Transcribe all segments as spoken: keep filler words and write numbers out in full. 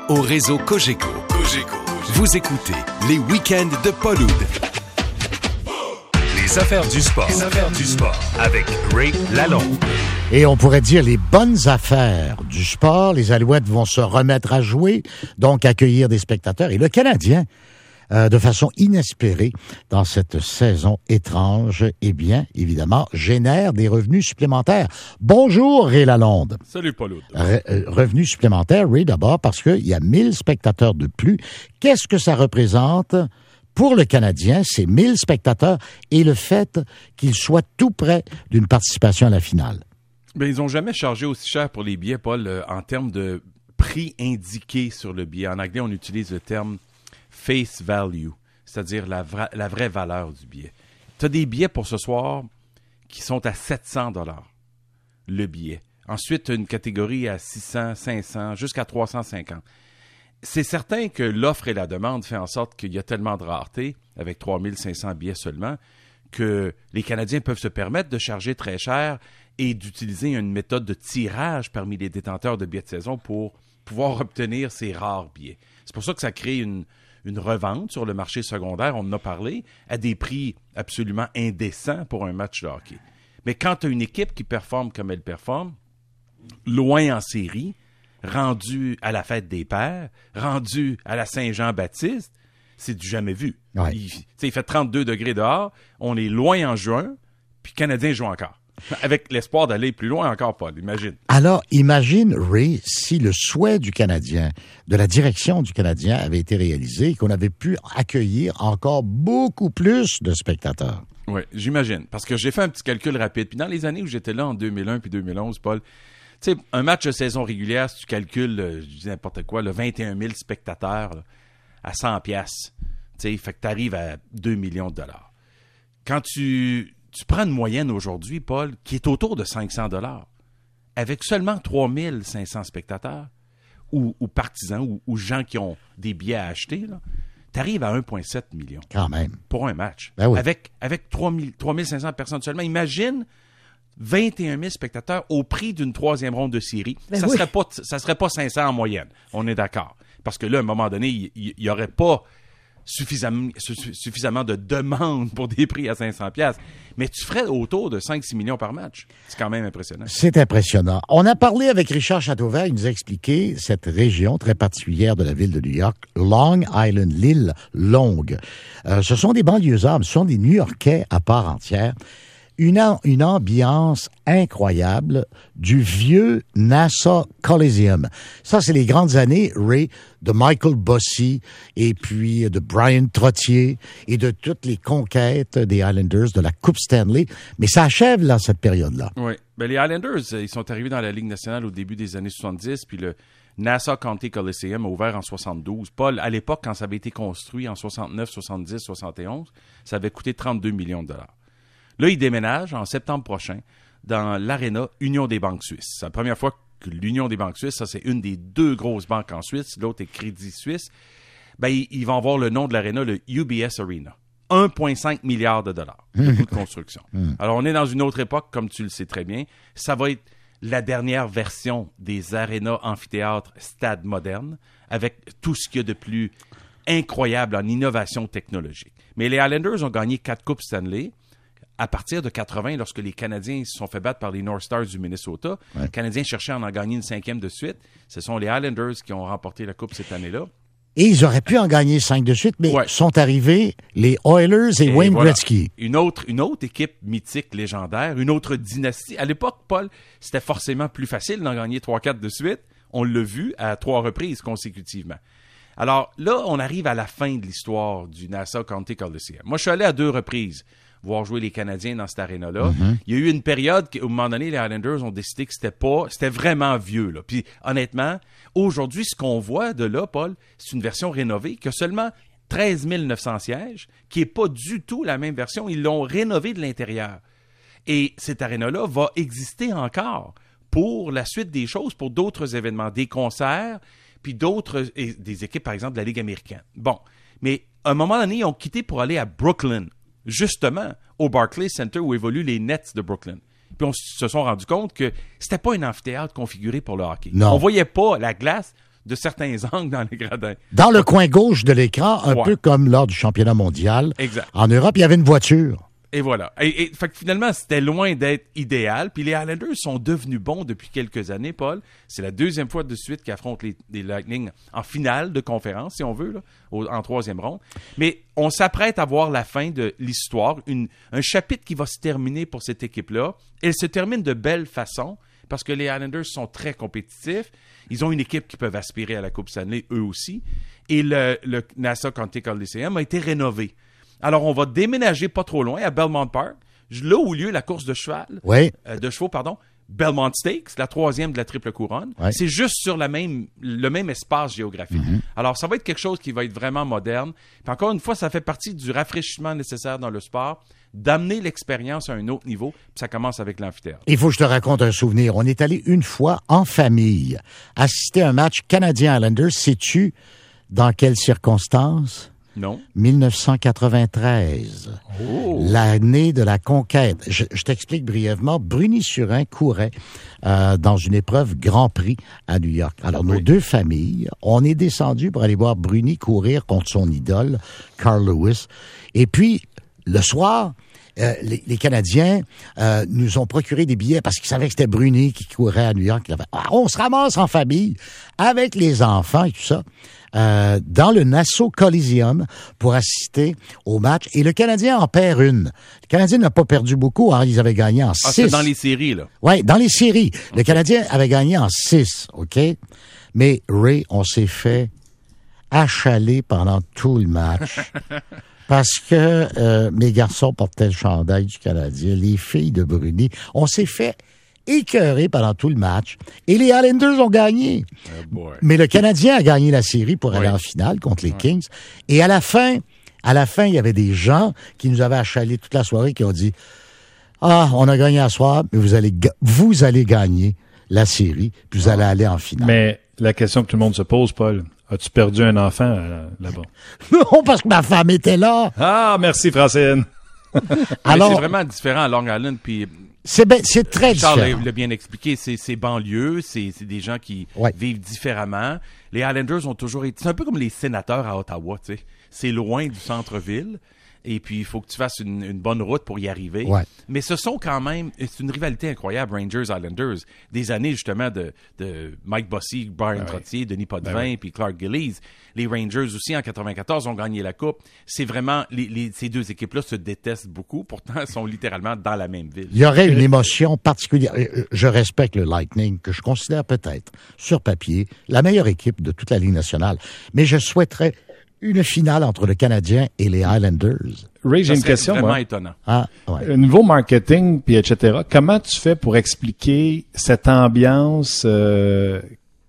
au réseau Cogeco. Cogeco. Vous écoutez les week-ends de Paul Oud. Les affaires du sport. Les affaires du sport avec Ray Lalonde. Et on pourrait dire les bonnes affaires du sport. Les Alouettes vont se remettre à jouer, donc accueillir des spectateurs. Et le Canadien, euh, de façon inespérée dans cette saison étrange, eh bien, évidemment, génère des revenus supplémentaires. Bonjour, Ray Lalonde. Salut, Paul Oud. Re- euh, revenus supplémentaires, Ray, d'abord, parce qu'il y a mille spectateurs de plus. Qu'est-ce que ça représente pour le Canadien, ces mille spectateurs, et le fait qu'ils soient tout près d'une participation à la finale? Bien, ils n'ont jamais chargé aussi cher pour les billets, Paul, euh, en termes de prix indiqué sur le billet. En anglais, on utilise le terme face value, c'est-à-dire la, vra- la vraie valeur du billet. Tu as des billets pour ce soir qui sont à sept cents dollars le billet. Ensuite, tu as une catégorie à six cents, cinq cents, jusqu'à trois cent cinquante. C'est certain que l'offre et la demande fait en sorte qu'il y a tellement de rareté, avec trois mille cinq cents billets seulement, que les Canadiens peuvent se permettre de charger très cher et d'utiliser une méthode de tirage parmi les détenteurs de billets de saison pour pouvoir obtenir ces rares billets. C'est pour ça que ça crée une, une revente sur le marché secondaire, on en a parlé, à des prix absolument indécents pour un match de hockey. Mais quand tu as une équipe qui performe comme elle performe, loin en série, rendu à la fête des pères, rendu à la Saint-Jean-Baptiste, c'est du jamais vu. Ouais. Il, il fait trente-deux degrés dehors, on est loin en juin, puis le Canadien joue encore. Avec l'espoir d'aller plus loin encore, Paul, imagine. Alors, imagine, Ray, si le souhait du Canadien, de la direction du Canadien avait été réalisé et qu'on avait pu accueillir encore beaucoup plus de spectateurs. Oui, j'imagine. Parce que j'ai fait un petit calcul rapide. Puis dans les années où j'étais là, en deux mille un puis deux mille onze, Paul, tu sais, un match de saison régulière, si tu calcules, euh, je dis n'importe quoi, là, vingt et un mille spectateurs là, à cent piastres, tu sais, fait que tu arrives à deux millions de dollars. Quand tu, tu prends une moyenne aujourd'hui, Paul, qui est autour de cinq cents dollars, avec seulement trois mille cinq cents spectateurs, ou, ou partisans, ou, ou gens qui ont des billets à acheter, tu arrives à un virgule sept million. Quand même. Pour un match. Ben oui. Avec, avec trois mille cinq cents personnes seulement. Imagine vingt et un mille spectateurs au prix d'une troisième ronde de série. Ben ça oui. serait pas, ça serait pas cinq cents en moyenne. On est d'accord. Parce que là, à un moment donné, il n'y aurait pas suffisamment, suffisamment de demandes pour des prix à cinq cents piastres. Mais tu ferais autour de cinq à six millions par match. C'est quand même impressionnant. C'est impressionnant. On a parlé avec Richard Chateauvert, il nous a expliqué cette région très particulière de la ville de New York, Long Island, l'île Longue. Euh, ce sont des banlieusards, ce sont des New-Yorkais à part entière. Une, am- une ambiance incroyable du vieux Nassau Coliseum. Ça, c'est les grandes années, Ray, de Michael Bossy et puis de Brian Trottier et de toutes les conquêtes des Islanders de la Coupe Stanley. Mais ça achève, là, cette période-là. Oui. Ben, les Islanders, ils sont arrivés dans la Ligue nationale au début des années soixante-dix, puis le Nassau County Coliseum a ouvert en soixante-douze. Paul, à l'époque, quand ça avait été construit en soixante-neuf, soixante-dix, soixante et onze, ça avait coûté trente-deux millions de dollars. Là, ils déménagent en septembre prochain dans l'Arena Union des banques suisses. C'est la première fois que l'Union des banques suisses, ça c'est une des deux grosses banques en Suisse, l'autre est Crédit Suisse, ben, ils, ils vont avoir le nom de l'Arena, le U B S Arena. un virgule cinq milliard de dollars de coût de construction. Alors, on est dans une autre époque, comme tu le sais très bien. Ça va être la dernière version des arénas amphithéâtres stade modernes, avec tout ce qu'il y a de plus incroyable en innovation technologique. Mais les Islanders ont gagné quatre Coupes Stanley à partir de quatre-vingts, lorsque les Canadiens se sont fait battre par les North Stars du Minnesota. Ouais. Les Canadiens cherchaient à en gagner une cinquième de suite. Ce sont les Islanders qui ont remporté la Coupe cette année-là. Et ils auraient pu en gagner cinq de suite, mais Ouais. sont arrivés les Oilers et, Et Wayne voilà. Gretzky. Une autre, une autre équipe mythique, légendaire, une autre dynastie. À l'époque, Paul, c'était forcément plus facile d'en gagner trois quatre de suite. On l'a vu à trois reprises consécutivement. Alors là, on arrive à la fin de l'histoire du Nassau County Coliseum. Moi, je suis allé à deux reprises voir jouer les Canadiens dans cette aréna-là. Mm-hmm. Il y a eu une période où, à un moment donné, les Islanders ont décidé que c'était pas, c'était vraiment vieux, là. Puis, honnêtement, aujourd'hui, ce qu'on voit de là, Paul, c'est une version rénovée qui a seulement treize mille neuf cents sièges, qui est pas du tout la même version. Ils l'ont rénovée de l'intérieur. Et cette aréna-là va exister encore pour la suite des choses, pour d'autres événements, des concerts, puis d'autres, et des équipes, par exemple, de la Ligue américaine. Bon. Mais, à un moment donné, ils ont quitté pour aller à Brooklyn, justement, au Barclays Center où évoluent les Nets de Brooklyn. Puis on se sont rendus compte que c'était pas un amphithéâtre configuré pour le hockey. Non. On voyait pas la glace de certains angles dans les gradins. Dans le coin gauche de l'écran, un Ouais. peu comme lors du championnat mondial. Exact. En Europe, il y avait une voiture. Et voilà. Et, et fait que finalement, c'était loin d'être idéal. Puis les Islanders sont devenus bons depuis quelques années, Paul. C'est la deuxième fois de suite qu'ils affrontent les, les Lightning en finale de conférence, si on veut, là, au, en troisième ronde. Mais on s'apprête à voir la fin de l'histoire, une, un chapitre qui va se terminer pour cette équipe-là. Elle se termine de belle façon parce que les Islanders sont très compétitifs. Ils ont une équipe qui peut aspirer à la Coupe Stanley, eux aussi. Et le, le Nassau County Coliseum a été rénové. Alors, on va déménager pas trop loin à Belmont Park, là où a lieu la course de cheval, Oui. euh, de chevaux, pardon, Belmont Stakes, la troisième de la triple couronne. Ouais. C'est juste sur la même, le même espace géographique. Mm-hmm. Alors, ça va être quelque chose qui va être vraiment moderne. Puis encore une fois, ça fait partie du rafraîchissement nécessaire dans le sport, d'amener l'expérience à un autre niveau. Puis ça commence avec l'amphithéâtre. Il faut que je te raconte un souvenir. On est allé une fois en famille assister à un match Canadien-Islanders. Sais-tu dans quelles circonstances? Non? dix-neuf cent quatre-vingt-treize, Oh! l'année de la conquête. Je, je t'explique brièvement. Bruni-Surin courait euh, dans une épreuve Grand Prix à New York. Alors, nos Oui. deux familles, on est descendus pour aller voir Bruni courir contre son idole, Carl Lewis. Et puis, le soir, euh, les, les Canadiens euh, nous ont procuré des billets parce qu'ils savaient que c'était Bruni qui courait à New York. Il avait, ah, on se ramasse en famille avec les enfants et tout ça. Euh, dans le Nassau Coliseum pour assister au match. Et le Canadien en perd une. Le Canadien n'a pas perdu beaucoup. Hein, ils avaient gagné en Ah, six. c'est dans les séries, là. Oui, dans les séries. Le Canadien avait gagné en six, OK? Mais Ray, on s'est fait achaler pendant tout le match. Parce que euh, mes garçons portaient le chandail du Canadien, les filles de Bruni. On s'est fait écœurer pendant tout le match. Et les Islanders ont gagné. Oh boy. Mais le Canadien a gagné la série pour aller Oui. en finale contre les Kings. Et à la fin, à la fin, il y avait des gens qui nous avaient achalés toute la soirée qui ont dit « Ah, on a gagné à soir, mais vous allez, ga- vous allez gagner la série, puis vous allez aller en finale. » Mais la question que tout le monde se pose, Paul, as-tu perdu un enfant euh, là-bas? Non, parce que ma femme était là. Ah, merci, Francine. Alors, Mais c'est vraiment différent à Long Island, puis c'est, ben- c'est très Charles différent. l'a bien expliqué, c'est, c'est banlieue, c'est, c'est des gens qui Ouais. vivent différemment. Les Islanders ont toujours été... C'est un peu comme les sénateurs à Ottawa, tu sais. C'est loin du centre-ville, et puis il faut que tu fasses une, une bonne route pour y arriver. Ouais. Mais ce sont quand même... C'est une rivalité incroyable, Rangers-Islanders. Des années, justement, de, de Mike Bossy, Brian Ben Trottier, Denis Potvin, Ben oui. puis Clark Gillies. Les Rangers aussi, en quatre-vingt-quatorze, ont gagné la Coupe. C'est vraiment... Les, les- ces deux équipes-là se détestent beaucoup, pourtant, elles sont littéralement dans la même ville. Il y aurait une émotion particulière. Euh, Je respecte le Lightning, que je considère peut-être, sur papier, la meilleure équipe de toute la Ligue nationale. Mais je souhaiterais une finale entre le Canadien et les Highlanders. Ray, j'ai Ça une serait question, vraiment moi. étonnant. Ah, ouais. Au niveau marketing, puis et cetera, comment tu fais pour expliquer cette ambiance euh,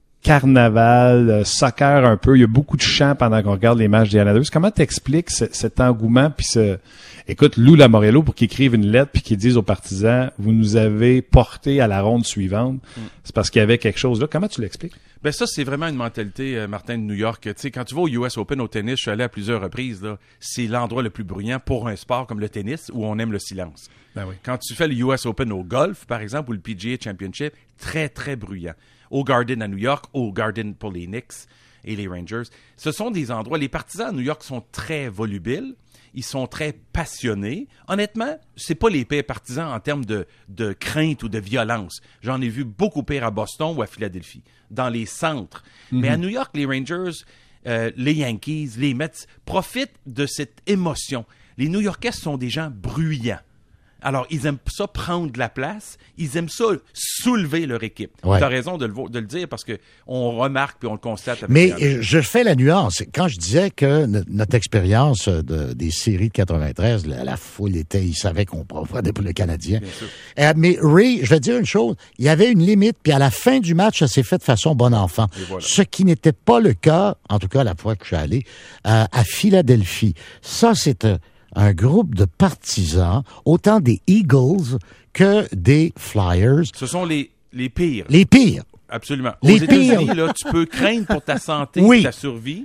carnaval, euh, soccer un peu? Il y a beaucoup de chants pendant qu'on regarde les matchs des Islanders. Comment t'expliques ce, cet engouement? Puis ce... Écoute, Lou Lamoriello, pour qu'il écrive une lettre puis qu'il dise aux partisans, vous nous avez porté à la ronde suivante. Mm. C'est parce qu'il y avait quelque chose là. Comment tu l'expliques? Ben ça, c'est vraiment une mentalité, euh, Martin, de New York. Tu sais, quand tu vas au U S Open, au tennis, je suis allé à plusieurs reprises, là, c'est l'endroit le plus bruyant pour un sport comme le tennis où on aime le silence. Ben oui. Quand tu fais le U S Open au golf, par exemple, ou le P G A Championship, très, très bruyant. Au Garden à New York, au Garden pour les Knicks et les Rangers. Ce sont des endroits, les partisans à New York sont très volubiles, ils sont très passionnés. Honnêtement, c'est pas les pires partisans en termes de, de crainte ou de violence. J'en ai vu beaucoup pire à Boston ou à Philadelphie, dans les centres. Mm-hmm. Mais à New York, les Rangers, euh, les Yankees, les Mets profitent de cette émotion. Les New-Yorkais sont des gens bruyants. Alors, ils aiment ça prendre de la place. Ils aiment ça soulever leur équipe. Ouais. Tu as raison de le, de le dire parce que on remarque puis on le constate. Avec Mais les euh, je fais la nuance. Quand je disais que no- notre expérience de, des séries de quatre-vingt-treize, la, la foule était, ils savaient qu'on prenait pour le Canadien. Bien sûr. Euh, mais Ray, je vais te dire une chose, il y avait une limite, puis à la fin du match, ça s'est fait de façon bon enfant. Et voilà. Ce qui n'était pas le cas, en tout cas la fois que je suis allé, euh, à Philadelphie. Ça, c'est un, un groupe de partisans, autant des Eagles que des Flyers. Ce sont les, les pires. Les pires. Absolument. Les Aux États-Unis, pires. là, tu peux craindre pour ta santé, Oui. ta survie.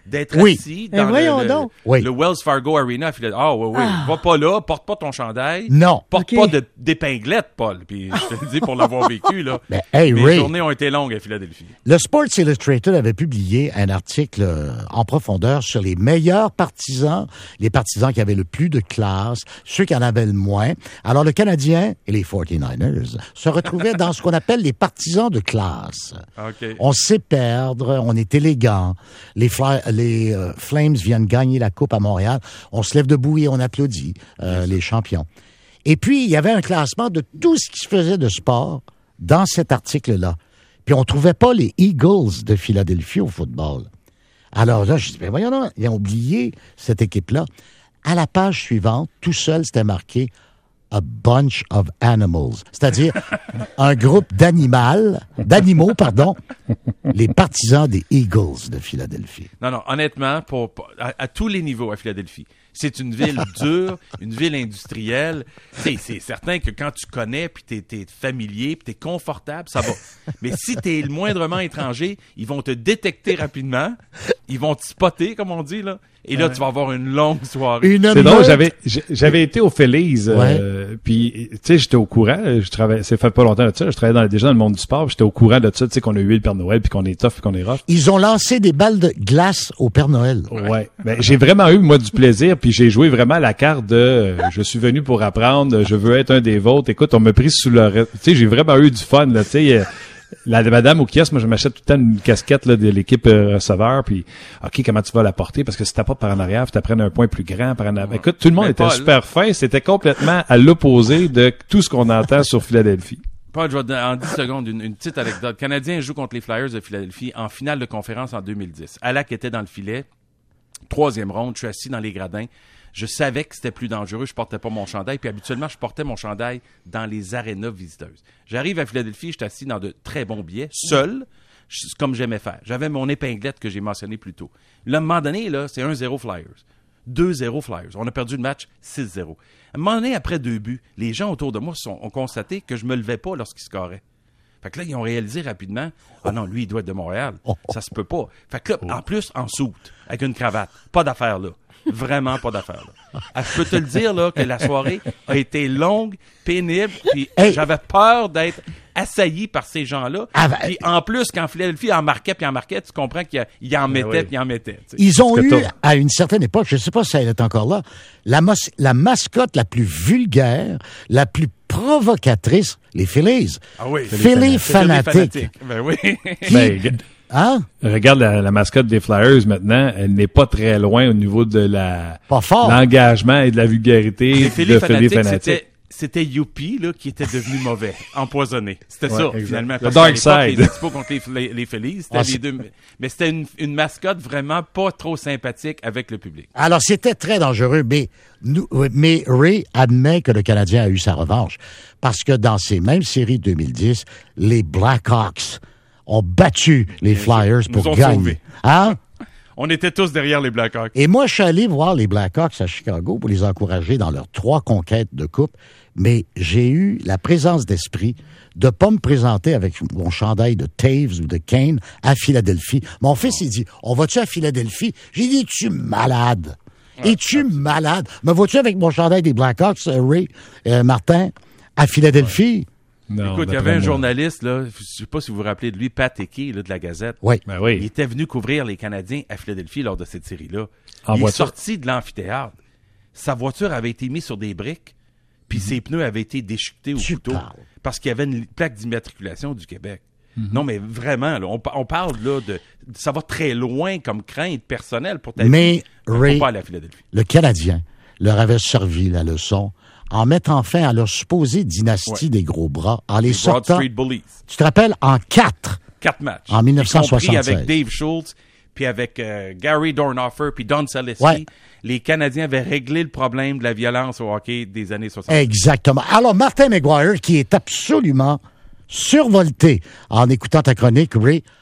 d'être Oui. assis Mais dans voyons le, le, donc. Oui. le Wells Fargo Arena à Philadelphie. Ah oui, oui, Ah. va pas là, porte pas ton chandail. Non. Porte Ok. pas de, d'épinglette, Paul. Puis je te le dis pour l'avoir vécu, là. Ben, hey, Mes Ray. journées ont été longues à Philadelphie. Le Sports Illustrated avait publié un article euh, en profondeur sur les meilleurs partisans, les partisans qui avaient le plus de classe, ceux qui en avaient le moins. Alors, le Canadien et les forty-niners se retrouvaient dans ce qu'on appelle les partisans de classe. OK. On sait perdre, on est élégant. Les, Fly- les euh, Flames viennent gagner la Coupe à Montréal. On se lève debout et on applaudit euh, les champions. Et puis, il y avait un classement de tout ce qui se faisait de sport dans cet article-là. Puis on trouvait pas les Eagles de Philadelphie au football. Alors là, je dis, ben voyons, non, ils ont oublié cette équipe-là. À la page suivante, tout seul, c'était marqué « A bunch of animals », c'est-à-dire un groupe d'animaux, d'animaux, pardon, les partisans des Eagles de Philadelphie. Non, non, honnêtement, pour, pour- à, à tous les niveaux à Philadelphie, c'est une ville dure, une ville industrielle. C'est, c'est certain que quand tu connais, puis t'es, t'es familier, puis t'es confortable, ça va. Mais si t'es le moindrement étranger, ils vont te détecter rapidement, ils vont te spotter, comme on dit, là, et là, tu vas avoir une longue soirée. Une C'est drôle, meute- j'avais j'ai- j'avais été au Phillies, euh, puis tu sais, j'étais au courant, je travaillais, c'est fait pas longtemps de ça, je travaillais dans, déjà dans le monde du sport, puis j'étais au courant de ça, tu sais, qu'on a eu le Père Noël, puis qu'on est tough, puis qu'on est rough. Ils ont lancé des balles de glace au Père Noël. Ouais. Ben, j'ai vraiment eu, moi, du plaisir, puis j'ai joué vraiment la carte de euh, je suis venu pour apprendre, je veux être un des vôtres. Écoute, on m'a pris sous le... Tu sais, j'ai vraiment eu du fun, là, tu sais. euh, La madame au kiosque, moi, je m'achète tout le temps une casquette là, de l'équipe euh, receveur, puis OK, comment tu vas la porter? Parce que si t'as pas par en arrière, faut t'apprendre un point plus grand par en arrière. Écoute, tout le monde Mais était Paul- super fin, c'était complètement à l'opposé de tout ce qu'on entend sur Philadelphie. Paul, je vais te donner en dix secondes une, une petite anecdote. Le Canadien joue contre les Flyers de Philadelphie en finale de conférence en deux mille dix. Alak était dans le filet. Troisième ronde, je suis assis dans les gradins. Je savais que c'était plus dangereux, je portais pas mon chandail, puis habituellement, je portais mon chandail dans les arénas visiteuses. J'arrive à Philadelphie, je suis assis dans de très bons billets, seul, je- comme j'aimais faire. J'avais mon épinglette que j'ai mentionné plus tôt. Là, à un moment donné, là, c'est un zéro Flyers. deux zéro Flyers. On a perdu le match six zéro. À un moment donné, après deux buts, les gens autour de moi sont, ont constaté que je me levais pas lorsqu'ils scoraient. Fait que là, ils ont réalisé rapidement, ah non, lui, il doit être de Montréal. Ça se peut pas. Fait que là, en plus, en soute, avec une cravate. Pas d'affaire là. Vraiment pas d'affaire là. Ah, je peux te le dire, là, que la soirée a été longue, pénible, puis Hey. j'avais peur d'être assailli par ces gens-là. Ah, ben- Puis en plus, quand Philadelphie en marquait, puis en marquait, tu comprends qu'il y a- il en mettait, oui. puis il en mettait. tu sais. Ils ont Parce eu, que t'as- à une certaine époque, je ne sais pas si elle est encore là, la, mos- la mascotte la plus vulgaire, la plus provocatrice, les Phillies. Ah oui, Philly fanatique. Ben oui. Qui- Ben, g- Hein? regarde la, la mascotte des Flyers maintenant, elle n'est pas très loin au niveau de la Pas fort. l'engagement et de la vulgarité Les de Philly Philly fanatiques, fanatique. c'était, c'était Youpi, là, qui était devenu mauvais, empoisonné. C'était Ouais, ça, exact. finalement. Le Parce dark qu'à l'époque, side. Les Expos contre les, les, les Phillies, c'était Ah, les c'est- deux. Mais c'était une, une mascotte vraiment pas trop sympathique avec le public. Alors, c'était très dangereux, mais, nous, mais Ray admet que le Canadien a eu sa revanche. Parce que dans ces mêmes séries de deux mille dix, les Blackhawks ont battu les Flyers Nous pour ont gagner. sauvés. Hein? On était tous derrière les Blackhawks. Et moi, je suis allé voir les Blackhawks à Chicago pour les encourager dans leurs trois conquêtes de coupe, mais j'ai eu la présence d'esprit de pas me présenter avec mon chandail de Taves ou de Kane à Philadelphie. Mon fils, il dit, on va-tu à Philadelphie? J'ai dit, es-tu malade? Es-tu malade? Me vois-tu avec mon chandail des Blackhawks, euh, Ray, euh, Martin, à Philadelphie? Non, Écoute, il y d'après avait un moi. journaliste, là, je sais pas si vous vous rappelez de lui, Pat Hickey, là, de la Gazette. Oui. Ben Il oui. était venu couvrir les Canadiens à Philadelphie lors de cette série-là. En il est voiture. sorti de l'amphithéâtre. Sa voiture avait été mise sur des briques, puis ses pneus avaient été déchiquetés au Tu couteau parles. parce qu'il y avait une plaque d'immatriculation du Québec. Non, mais vraiment, là, on, pa- on parle là de... Ça va très loin comme crainte personnelle pour ta Mais, vie. On Ray, peut pas aller à Philadelphie. le Canadien leur avait servi la leçon en mettant fin à leur supposée dynastie Ouais. des gros bras, en les Les Broad sortant, Street Bullies. tu te rappelles, en quatre. Quatre matchs. En mille neuf cent Y compris soixante-seize. avec Dave Schultz, puis avec euh, Gary Dornhoefer, puis Don Saleski. Ouais. Les Canadiens avaient réglé le problème de la violence au hockey des années soixante. Exactement. Alors, Martin McGuire, qui est absolument survolté en écoutant ta chronique, Ray,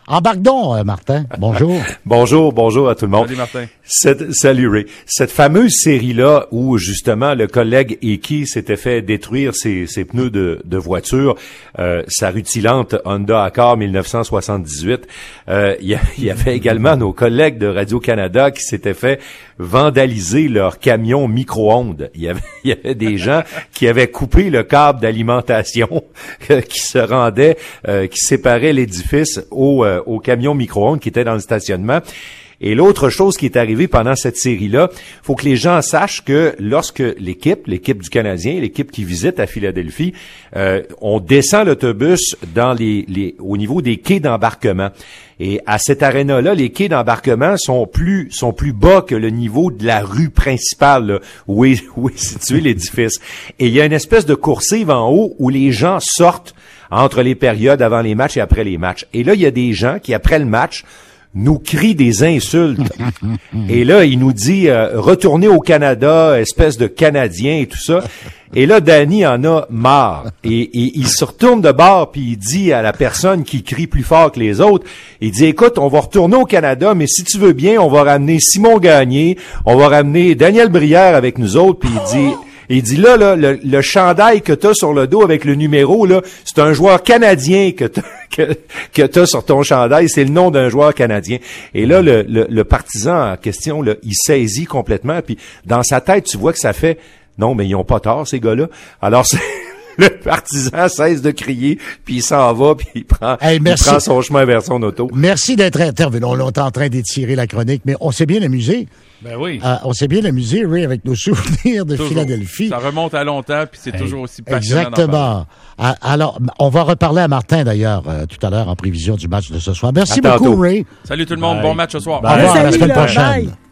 Embarque donc, euh, Martin. Bonjour. Bonjour, bonjour à tout le monde. Salut, Martin. Cette, salut, Ray. Cette fameuse série-là où, justement, le collègue Hickey s'était fait détruire ses, ses pneus de, de voiture, euh, sa rutilante Honda Accord dix-neuf cent soixante-dix-huit, euh, il y, y avait également nos collègues de Radio-Canada qui s'étaient fait vandaliser leur camion micro-ondes. Il y avait, il y avait des gens qui avaient coupé le câble d'alimentation qui se rendait, euh, qui séparait l'édifice au, euh, au camion micro-ondes qui était dans le stationnement. Et l'autre chose qui est arrivée pendant cette série-là, faut que les gens sachent que lorsque l'équipe, l'équipe du Canadien, l'équipe qui visite à Philadelphie, euh, on descend l'autobus dans les, les, au niveau des quais d'embarquement. Et à cette aréna-là, les quais d'embarquement sont plus sont plus bas que le niveau de la rue principale là, où est où est situé l'édifice. Et il y a une espèce de coursive en haut où les gens sortent entre les périodes avant les matchs et après les matchs. Et là, il y a des gens qui, après le match, nous crient des insultes. Et là, il nous dit euh, retournez au Canada, espèce de Canadien et tout ça. Et là, Danny en a marre. Et, et il se retourne de bord puis il dit à la personne qui crie plus fort que les autres, il dit écoute, on va retourner au Canada, mais si tu veux bien, on va ramener Simon Gagné, on va ramener Daniel Brière avec nous autres. Puis il dit il dit là, là le, le chandail que t'as sur le dos avec le numéro, là, c'est un joueur canadien que t'as, que, que t'as sur ton chandail, c'est le nom d'un joueur canadien. Et là, le, le, le partisan en question, là, il saisit complètement, puis dans sa tête, tu vois que ça fait non, mais ils ont pas tort, ces gars-là. Alors, c'est, le partisan cesse de crier, puis il s'en va, puis il prend, hey, il prend son chemin vers son auto. Merci d'être intervenu. On est en train d'étirer la chronique, mais on s'est bien amusé. Ben oui. Euh, on s'est bien amusé, Ray, avec nos souvenirs de toujours. Philadelphie. Ça remonte à longtemps, puis c'est hey. toujours aussi passionnant. Exactement. Alors, on va reparler à Martin, d'ailleurs, euh, tout à l'heure, en prévision du match de ce soir. Merci à beaucoup, tantôt. Ray. Salut tout le monde. Bye. Bon match ce soir. Au revoir, à la semaine prochaine. Bye.